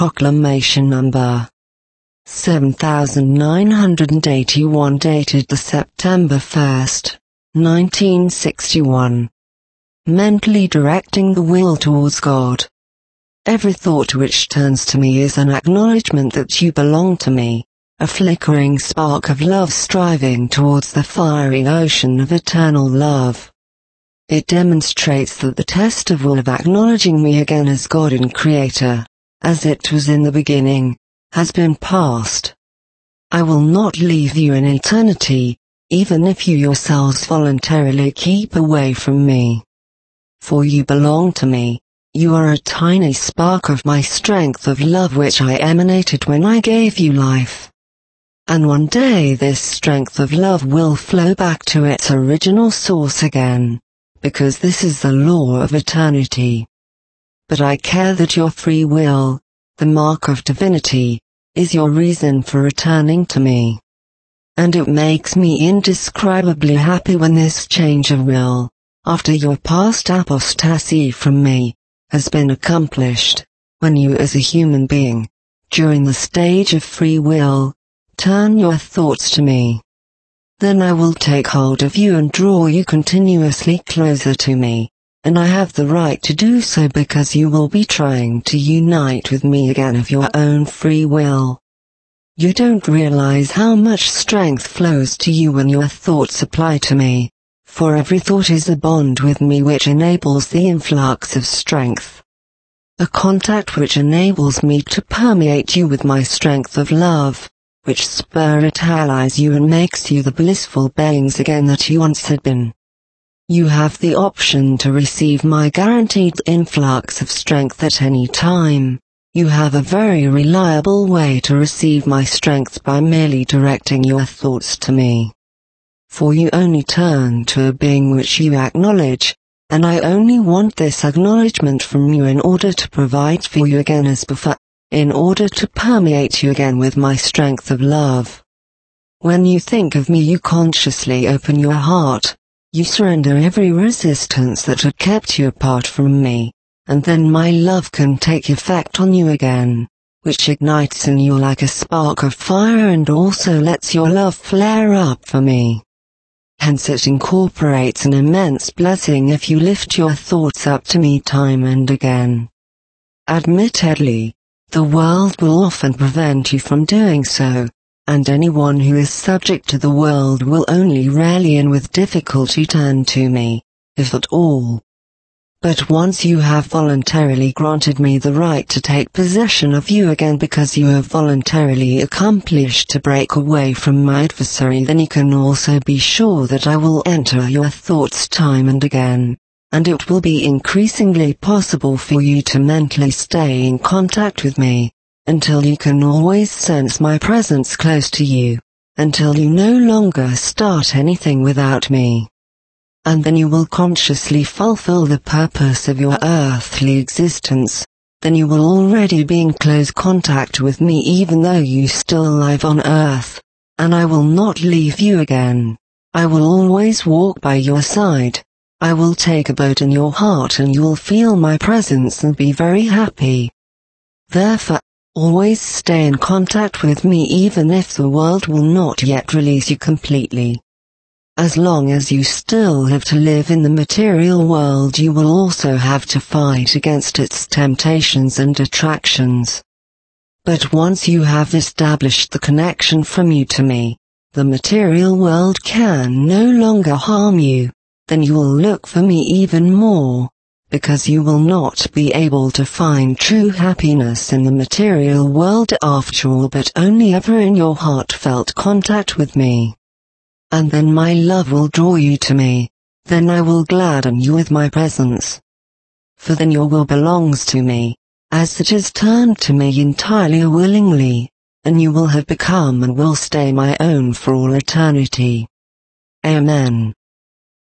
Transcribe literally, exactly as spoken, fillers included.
Proclamation number seven thousand nine hundred eighty-one, dated the September first, nineteen sixty-one. Mentally directing the will towards God. Every thought which turns to me is an acknowledgement that you belong to me, a flickering spark of love striving towards the fiery ocean of eternal love. It demonstrates that the test of will of acknowledging me again as God and Creator, as it was in the beginning, has been passed. I will not leave you in eternity, even if you yourselves voluntarily keep away from me. For you belong to me, you are a tiny spark of my strength of love which I emanated when I gave you life. And one day this strength of love will flow back to its original source again, because this is the law of eternity. But I care that your free will, the mark of divinity, is your reason for returning to me. And it makes me indescribably happy when this change of will, after your past apostasy from me, has been accomplished, when you as a human being, during the stage of free will, turn your thoughts to me. Then I will take hold of you and draw you continuously closer to me, and I have the right to do so because you will be trying to unite with me again of your own free will. You don't realize how much strength flows to you when your thoughts apply to me, for every thought is a bond with me which enables the influx of strength. A contact which enables me to permeate you with my strength of love, which spiritualizes you and makes you the blissful beings again that you once had been. You have the option to receive my guaranteed influx of strength at any time. You have a very reliable way to receive my strength by merely directing your thoughts to me. For you only turn to a being which you acknowledge, and I only want this acknowledgement from you in order to provide for you again as before, in order to permeate you again with my strength of love. When you think of me, you consciously open your heart. You surrender every resistance that had kept you apart from me, and then my love can take effect on you again, which ignites in you like a spark of fire and also lets your love flare up for me. Hence it incorporates an immense blessing if you lift your thoughts up to me time and again. Admittedly, the world will often prevent you from doing so, and anyone who is subject to the world will only rarely and with difficulty turn to me, if at all. But once you have voluntarily granted me the right to take possession of you again because you have voluntarily accomplished to break away from my adversary, then you can also be sure that I will enter your thoughts time and again, and it will be increasingly possible for you to mentally stay in contact with me, until you can always sense my presence close to you, until you no longer start anything without me. And then you will consciously fulfill the purpose of your earthly existence. Then you will already be in close contact with me even though you still live on earth, and I will not leave you again. I will always walk by your side. I will take abode in your heart and you will feel my presence and be very happy. Therefore, always stay in contact with me even if the world will not yet release you completely. As long as you still have to live in the material world, you will also have to fight against its temptations and attractions. But once you have established the connection from you to me, the material world can no longer harm you, then you will look for me even more, because you will not be able to find true happiness in the material world after all, but only ever in your heartfelt contact with me. And then my love will draw you to me, then I will gladden you with my presence. For then your will belongs to me, as it is turned to me entirely willingly, and you will have become and will stay my own for all eternity. Amen.